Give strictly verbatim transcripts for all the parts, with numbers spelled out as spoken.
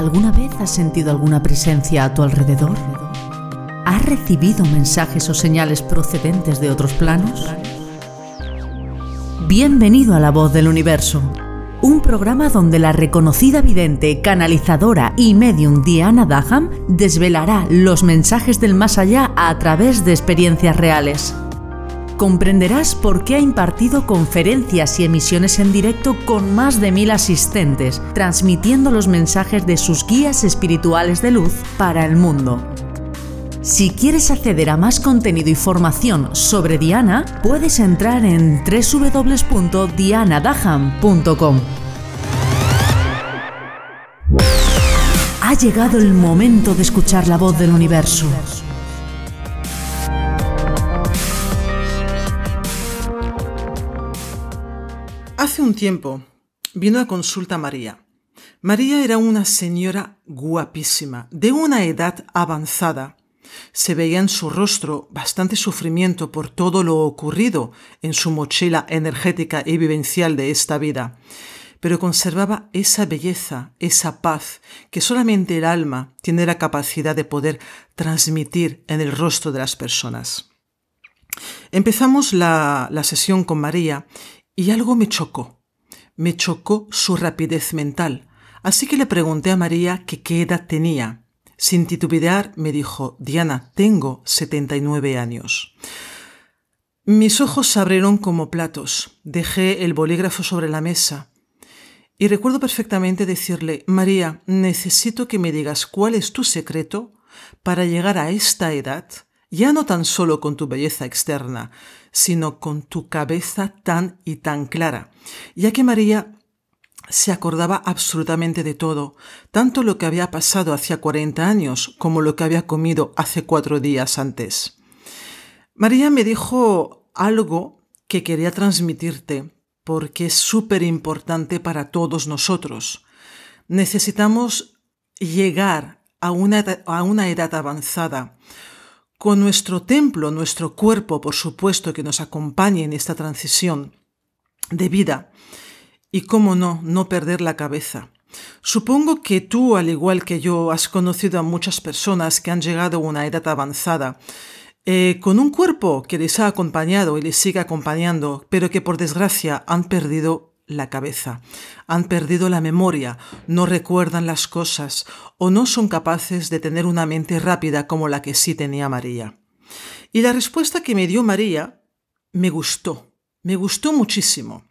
¿Alguna vez has sentido alguna presencia a tu alrededor? ¿Has recibido mensajes o señales procedentes de otros planos? Bienvenido a La Voz del Universo, un programa donde la reconocida vidente, canalizadora y medium Diana Daham desvelará los mensajes del más allá a través de experiencias reales. Comprenderás por qué ha impartido conferencias y emisiones en directo con más de mil asistentes, transmitiendo los mensajes de sus guías espirituales de luz para el mundo. Si quieres acceder a más contenido y formación sobre Diana, puedes entrar en doble u doble u doble u punto diana daham punto com. Ha llegado el momento de escuchar la voz del universo. Hace un tiempo vino a consulta María. María era una señora guapísima, de una edad avanzada. Se veía en su rostro bastante sufrimiento por todo lo ocurrido en su mochila energética y vivencial de esta vida, pero conservaba esa belleza, esa paz que solamente el alma tiene la capacidad de poder transmitir en el rostro de las personas. Empezamos la, la sesión con María y algo me chocó. Me chocó su rapidez mental, así que le pregunté a María que qué edad tenía. Sin titubear me dijo: Diana, tengo setenta y nueve años. Mis ojos se abrieron como platos. Dejé el bolígrafo sobre la mesa y recuerdo perfectamente decirle: María, necesito que me digas cuál es tu secreto para llegar a esta edad, ya no tan solo con tu belleza externa, sino con tu cabeza tan y tan clara, ya que María se acordaba absolutamente de todo, tanto lo que había pasado hacía cuarenta años como lo que había comido hace cuatro días antes. María me dijo algo que quería transmitirte porque es súper importante para todos nosotros. Necesitamos llegar a una, a una edad avanzada, con nuestro templo, nuestro cuerpo, por supuesto, que nos acompañe en esta transición de vida. Y cómo no, no perder la cabeza. Supongo que tú, al igual que yo, has conocido a muchas personas que han llegado a una edad avanzada, eh, con un cuerpo que les ha acompañado y les sigue acompañando, pero que por desgracia han perdido la cabeza, han perdido la memoria, no recuerdan las cosas o no son capaces de tener una mente rápida como la que sí tenía María. Y la respuesta que me dio María me gustó, me gustó muchísimo.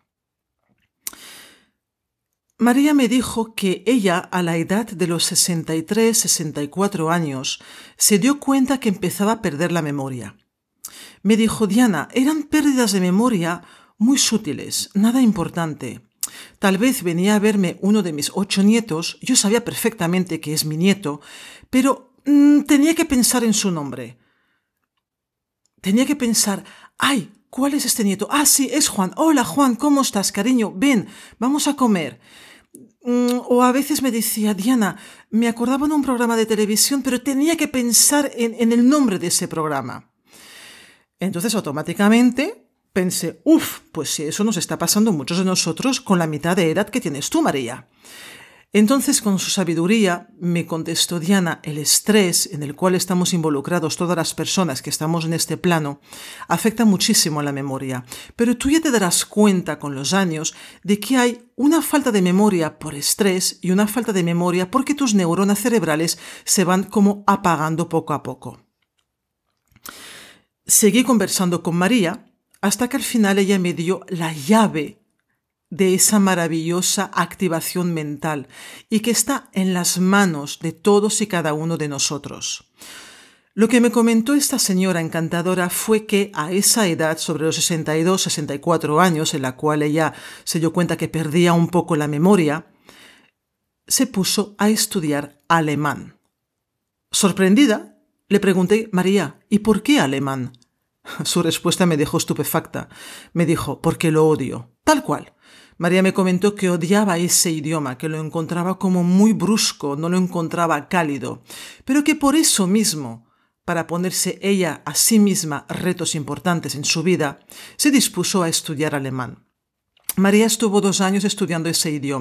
María me dijo que ella, a la edad de los sesenta y tres, sesenta y cuatro años, se dio cuenta que empezaba a perder la memoria. Me dijo: Diana, eran pérdidas de memoria muy sutiles, nada importante. Tal vez venía a verme uno de mis ocho nietos, yo sabía perfectamente que es mi nieto, pero mmm, tenía que pensar en su nombre. Tenía que pensar: ¡ay! ¿Cuál es este nieto? Ah, sí, es Juan. Hola, Juan, ¿cómo estás, cariño? Ven, vamos a comer. Mm, o a veces me decía: Diana, me acordaba de un programa de televisión, pero tenía que pensar en, en el nombre de ese programa. Entonces, automáticamente pensé: uff, pues si eso nos está pasando a muchos de nosotros con la mitad de edad que tienes tú, María. Entonces, con su sabiduría, me contestó: Diana, el estrés en el cual estamos involucrados todas las personas que estamos en este plano afecta muchísimo a la memoria, pero tú ya te darás cuenta con los años de que hay una falta de memoria por estrés y una falta de memoria porque tus neuronas cerebrales se van como apagando poco a poco. Seguí conversando con María hasta que al final ella me dio la llave de esa maravillosa activación mental y que está en las manos de todos y cada uno de nosotros. Lo que me comentó esta señora encantadora fue que a esa edad, sobre los sesenta y dos, sesenta y cuatro años, en la cual ella se dio cuenta que perdía un poco la memoria, se puso a estudiar alemán. Sorprendida, le pregunté: María, ¿y por qué alemán? Su respuesta me dejó estupefacta. Me dijo: porque lo odio. Tal cual. María me comentó que odiaba ese idioma, que lo encontraba como muy brusco, no lo encontraba cálido, pero que por eso mismo, para ponerse ella a sí misma retos importantes en su vida, se dispuso a estudiar alemán. María estuvo dos años estudiando ese idioma.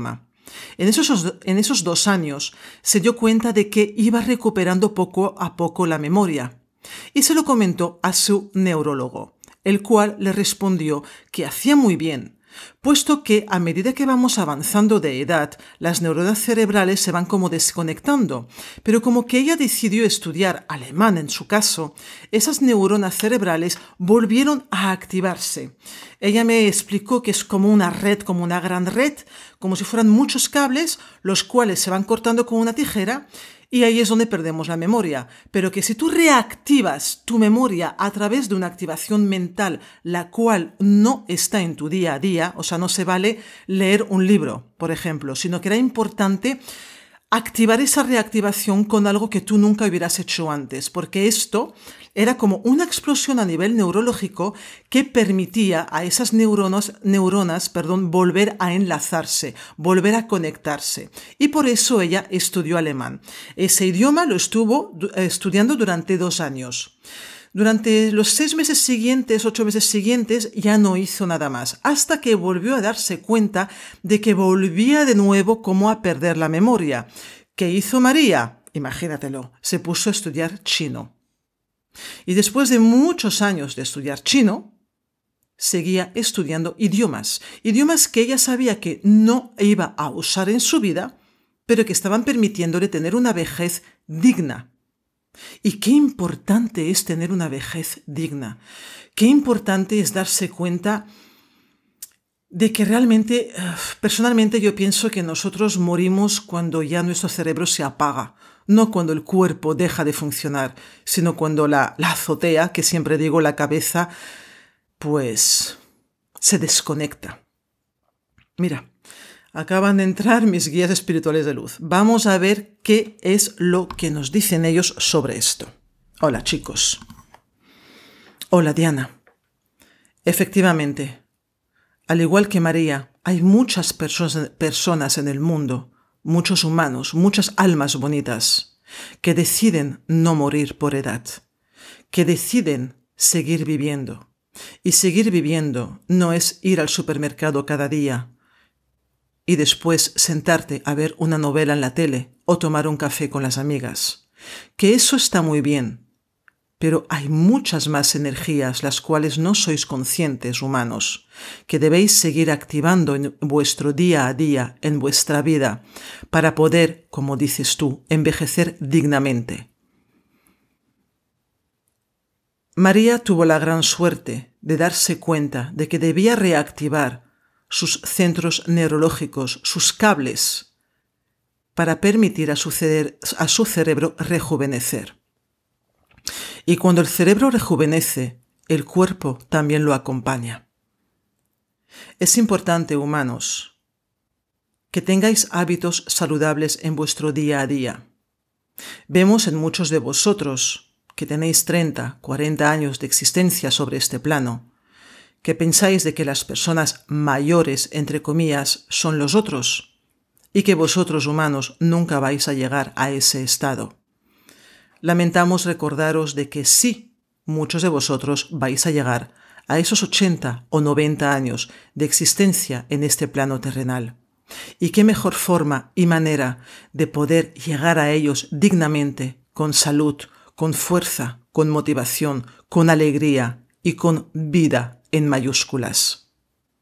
En esos, en esos dos años se dio cuenta de que iba recuperando poco a poco la memoria y se lo comentó a su neurólogo, el cual le respondió que hacía muy bien, puesto que a medida que vamos avanzando de edad, las neuronas cerebrales se van como desconectando, pero como que ella decidió estudiar alemán en su caso, esas neuronas cerebrales volvieron a activarse. Ella me explicó que es como una red, como una gran red, como si fueran muchos cables, los cuales se van cortando con una tijera, y ahí es donde perdemos la memoria, pero que si tú reactivas tu memoria a través de una activación mental, la cual no está en tu día a día, o sea, no se vale leer un libro, por ejemplo, sino que era importante activar esa reactivación con algo que tú nunca hubieras hecho antes, porque esto era como una explosión a nivel neurológico que permitía a esas neuronas, neuronas perdón, volver a enlazarse, volver a conectarse. Y por eso ella estudió alemán. Ese idioma lo estuvo estudiando durante dos años. Durante los seis meses siguientes, ocho meses siguientes, ya no hizo nada más, hasta que volvió a darse cuenta de que volvía de nuevo como a perder la memoria. ¿Qué hizo María? Imagínatelo, se puso a estudiar chino. Y después de muchos años de estudiar chino, seguía estudiando idiomas, idiomas que ella sabía que no iba a usar en su vida, pero que estaban permitiéndole tener una vejez digna. Y qué importante es tener una vejez digna. Qué importante es darse cuenta de que realmente, personalmente yo pienso que nosotros morimos cuando ya nuestro cerebro se apaga, no cuando el cuerpo deja de funcionar, sino cuando la, la azotea, que siempre digo la cabeza, pues se desconecta. Mira, acaban de entrar mis guías espirituales de luz. Vamos a ver qué es lo que nos dicen ellos sobre esto. Hola, chicos. Hola, Diana. Efectivamente, al igual que María, hay muchas perso- personas en el mundo, muchos humanos, muchas almas bonitas, que deciden no morir por edad, que deciden seguir viviendo. Y seguir viviendo no es ir al supermercado cada día, y después sentarte a ver una novela en la tele o tomar un café con las amigas. Que eso está muy bien, pero hay muchas más energías las cuales no sois conscientes, humanos, que debéis seguir activando en vuestro día a día, en vuestra vida, para poder, como dices tú, envejecer dignamente. María tuvo la gran suerte de darse cuenta de que debía reactivar sus centros neurológicos, sus cables, para permitir a su, cere- a su cerebro rejuvenecer. Y cuando el cerebro rejuvenece, el cuerpo también lo acompaña. Es importante, humanos, que tengáis hábitos saludables en vuestro día a día. Vemos en muchos de vosotros que tenéis treinta, cuarenta años de existencia sobre este plano, que pensáis de que las personas mayores, entre comillas, son los otros, y que vosotros humanos nunca vais a llegar a ese estado. Lamentamos recordaros de que sí, muchos de vosotros vais a llegar a esos ochenta o noventa años de existencia en este plano terrenal. Y qué mejor forma y manera de poder llegar a ellos dignamente, con salud, con fuerza, con motivación, con alegría y con vida en mayúsculas.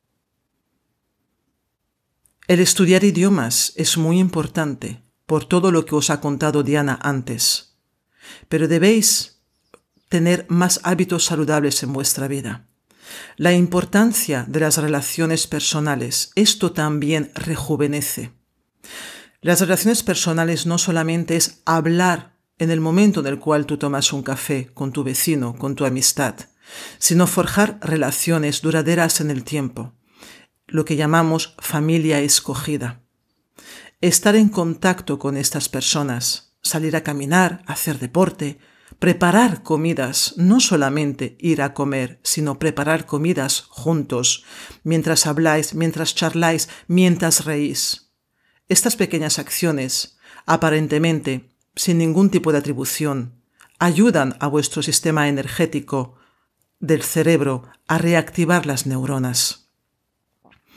El estudiar idiomas es muy importante por todo lo que os ha contado Diana antes, pero debéis tener más hábitos saludables en vuestra vida. La importancia de las relaciones personales, esto también rejuvenece. Las relaciones personales no solamente es hablar en el momento en el cual tú tomas un café con tu vecino, con tu amistad, sino forjar relaciones duraderas en el tiempo, lo que llamamos familia escogida. Estar en contacto con estas personas, salir a caminar, hacer deporte, preparar comidas, no solamente ir a comer, sino preparar comidas juntos, mientras habláis, mientras charláis, mientras reís. Estas pequeñas acciones, aparentemente sin ningún tipo de atribución, ayudan a vuestro sistema energético del cerebro a reactivar las neuronas.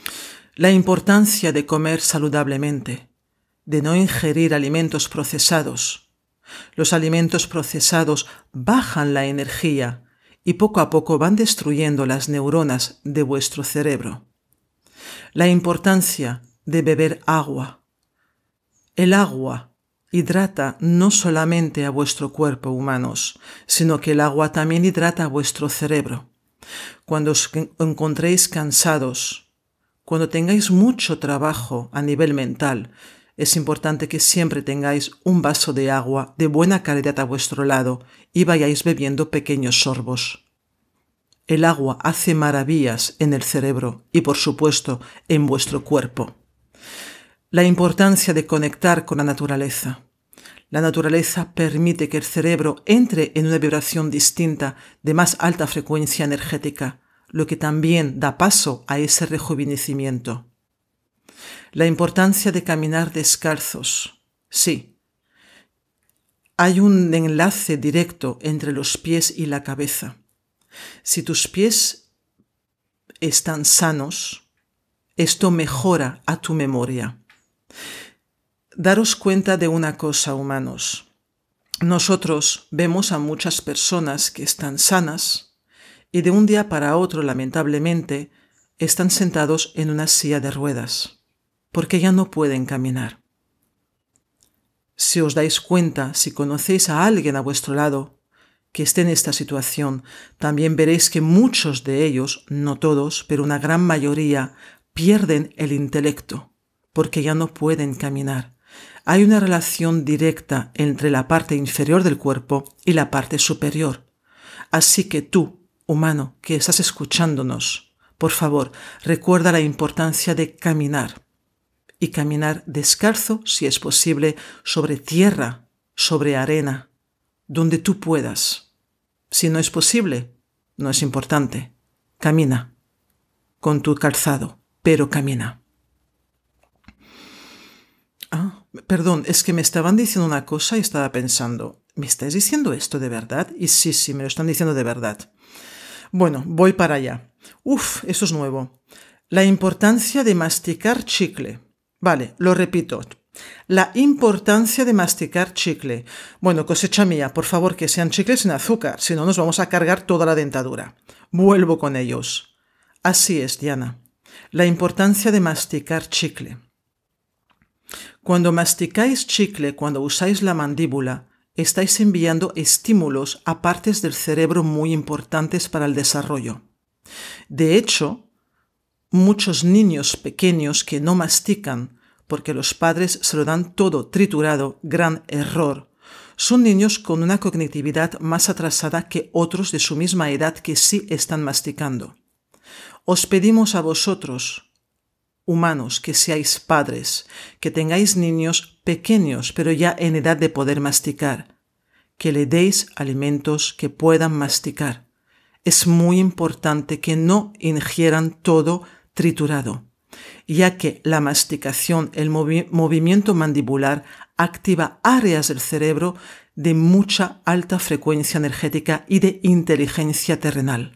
La importancia de comer saludablemente, de no ingerir alimentos procesados. Los alimentos procesados bajan la energía y poco a poco van destruyendo las neuronas de vuestro cerebro. La importancia de beber agua. El agua hidrata no solamente a vuestro cuerpo, humanos, sino que el agua también hidrata a vuestro cerebro. Cuando os encontréis cansados, cuando tengáis mucho trabajo a nivel mental, es importante que siempre tengáis un vaso de agua de buena calidad a vuestro lado y vayáis bebiendo pequeños sorbos. El agua hace maravillas en el cerebro y, por supuesto, en vuestro cuerpo. La importancia de conectar con la naturaleza. La naturaleza permite que el cerebro entre en una vibración distinta de más alta frecuencia energética, lo que también da paso a ese rejuvenecimiento. La importancia de caminar descalzos. Sí, hay un enlace directo entre los pies y la cabeza. Si tus pies están sanos, esto mejora a tu memoria. Daros cuenta de una cosa, humanos. Nosotros vemos a muchas personas que están sanas y de un día para otro, lamentablemente, están sentados en una silla de ruedas, porque ya no pueden caminar. Si os dais cuenta, si conocéis a alguien a vuestro lado que esté en esta situación, también veréis que muchos de ellos, no todos, pero una gran mayoría, pierden el intelecto, porque ya no pueden caminar. Hay una relación directa entre la parte inferior del cuerpo y la parte superior. Así que tú, humano, que estás escuchándonos, por favor, recuerda la importancia de caminar. Y caminar descalzo, si es posible, sobre tierra, sobre arena, donde tú puedas. Si no es posible, no es importante. Camina con tu calzado, pero camina. Ah, perdón, es que me estaban diciendo una cosa y estaba pensando, ¿me estáis diciendo esto de verdad? Y sí, sí, me lo están diciendo de verdad. Bueno, voy para allá. Uf, eso es nuevo. La importancia de masticar chicle. Vale, lo repito. La importancia de masticar chicle. Bueno, cosecha mía, por favor, que sean chicles sin azúcar, si no nos vamos a cargar toda la dentadura. Vuelvo con ellos. Así es, Diana. La importancia de masticar chicle. Cuando masticáis chicle, cuando usáis la mandíbula, estáis enviando estímulos a partes del cerebro muy importantes para el desarrollo. De hecho, muchos niños pequeños que no mastican porque los padres se lo dan todo triturado, gran error. Son niños con una cognitividad más atrasada que otros de su misma edad que sí están masticando. Os pedimos a vosotros, humanos, que seáis padres, que tengáis niños pequeños pero ya en edad de poder masticar, que le deis alimentos que puedan masticar. Es muy importante que no ingieran todo triturado, ya que la masticación, el movi- movimiento mandibular, activa áreas del cerebro de mucha alta frecuencia energética y de inteligencia terrenal.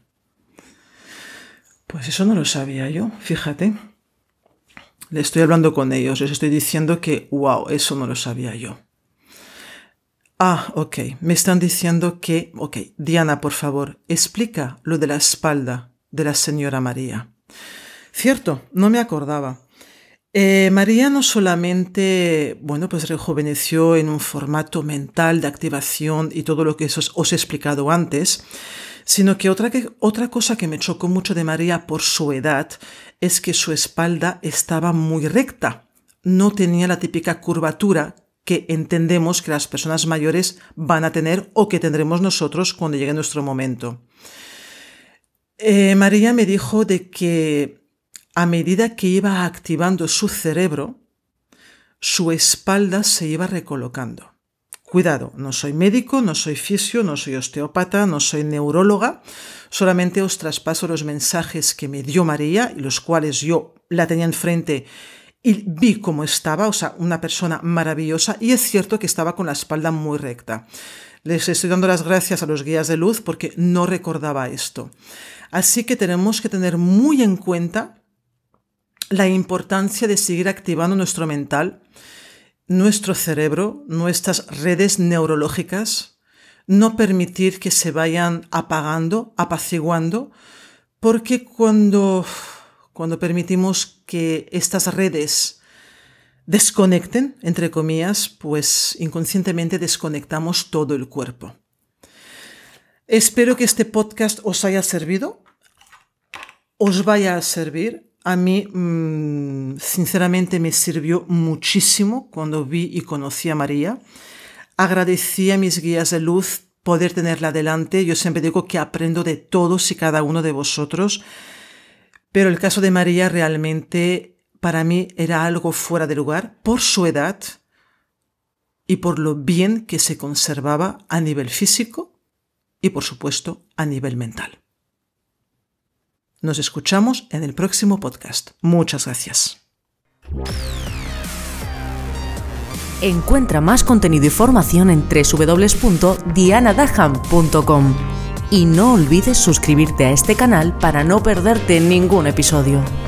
Pues eso no lo sabía yo, fíjate. Le estoy hablando con ellos, les estoy diciendo que, wow, eso no lo sabía yo. Ah, ok, me están diciendo que, ok, Diana, por favor, explica lo de la espalda de la señora María. Cierto, no me acordaba. Eh, María no solamente, bueno, pues rejuveneció en un formato mental de activación y todo lo que os, os he explicado antes, sino que otra, que otra cosa que me chocó mucho de María por su edad es que su espalda estaba muy recta. No tenía la típica curvatura que entendemos que las personas mayores van a tener o que tendremos nosotros cuando llegue nuestro momento. Eh, María me dijo de que a medida que iba activando su cerebro, su espalda se iba recolocando. Cuidado, no soy médico, no soy fisio, no soy osteópata, no soy neuróloga, solamente os traspaso los mensajes que me dio María y los cuales yo la tenía enfrente y vi cómo estaba, o sea, una persona maravillosa, y es cierto que estaba con la espalda muy recta. Les estoy dando las gracias a los guías de luz porque no recordaba esto. Así que tenemos que tener muy en cuenta la importancia de seguir activando nuestro mental, nuestro cerebro, nuestras redes neurológicas, no permitir que se vayan apagando, apaciguando, porque cuando, cuando permitimos que estas redes desconecten, entre comillas, pues inconscientemente desconectamos todo el cuerpo. Espero que este podcast os haya servido, os vaya a servir. A mí, mmm, sinceramente, me sirvió muchísimo cuando vi y conocí a María. Agradecí a mis guías de luz poder tenerla delante. Yo siempre digo que aprendo de todos y cada uno de vosotros, pero el caso de María realmente para mí era algo fuera de lugar por su edad y por lo bien que se conservaba a nivel físico y, por supuesto, a nivel mental. Nos escuchamos en el próximo podcast. Muchas gracias. Encuentra más contenido y formación en doble u doble u doble u punto diana daham punto com y no olvides suscribirte a este canal para no perderte ningún episodio.